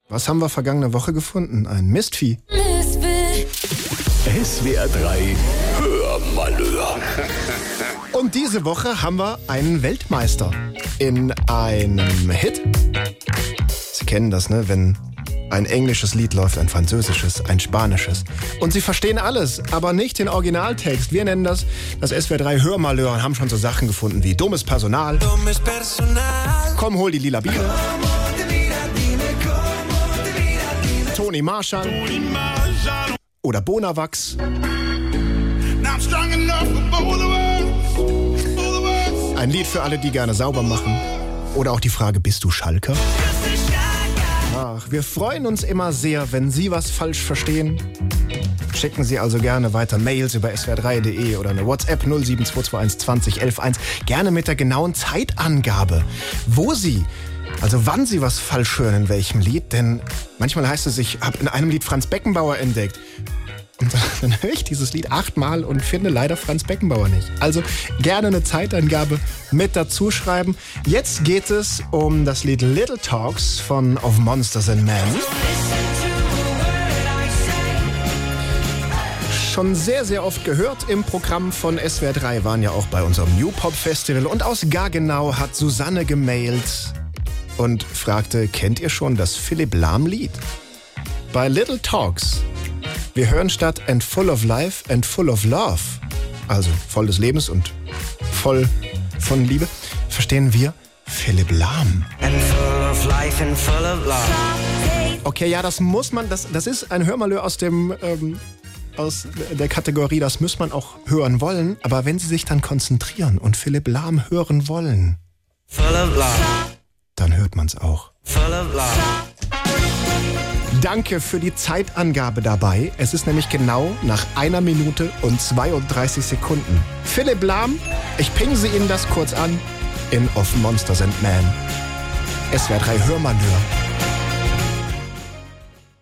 Was haben wir vergangene Woche gefunden? Ein Mistvieh. SWR 3 Hörmalhör. Und diese Woche haben wir einen Weltmeister in einem Hit. Sie kennen das, ne? Wenn ein englisches Lied läuft, ein französisches, ein spanisches. Und sie verstehen alles, aber nicht den Originaltext. Wir nennen das SWR 3 Hörmalhör und haben schon so Sachen gefunden wie dummes Personal. Komm, hol die lila Biene. Toni Marshall. Oder Bonawachs. Ein Lied für alle, die gerne sauber machen. Oder auch die Frage, bist du Schalker? Ach, wir freuen uns immer sehr, wenn Sie was falsch verstehen. Schicken Sie also gerne weiter Mails über swr3.de oder eine WhatsApp 07221 20 11 1. Gerne mit der genauen Zeitangabe, wo Sie, also wann Sie was falsch hören, in welchem Lied. Denn manchmal heißt es, ich habe in einem Lied Franz Beckenbauer entdeckt. Und dann höre ich dieses Lied 8-mal und finde leider Franz Beckenbauer nicht. Also gerne eine Zeitangabe mit dazu schreiben. Jetzt geht es um das Lied Little Talks von Of Monsters and Men. Schon sehr, sehr oft gehört im Programm von SWR 3, waren ja auch bei unserem New Pop Festival. Und aus Gaggenau hat Susanne gemailt und fragte, kennt ihr schon das Philipp Lahm-Lied? Bei Little Talks. Wir hören statt and full of life and full of love, also voll des Lebens und voll von Liebe, verstehen wir Philipp Lahm. And full of life and full of love. Okay, ja, das muss man, das ist ein Hörmalhör aus der Kategorie, das muss man auch hören wollen, aber wenn Sie sich dann konzentrieren und Philipp Lahm hören wollen, Full of love. dann hört man es auch. Full of love. Danke für die Zeitangabe dabei. Es ist nämlich genau nach 1 Minute und 32 Sekunden. Philipp Lahm, ich pinge Ihnen das kurz an in Of Monsters and Men. SWR 3 Hörmalhör.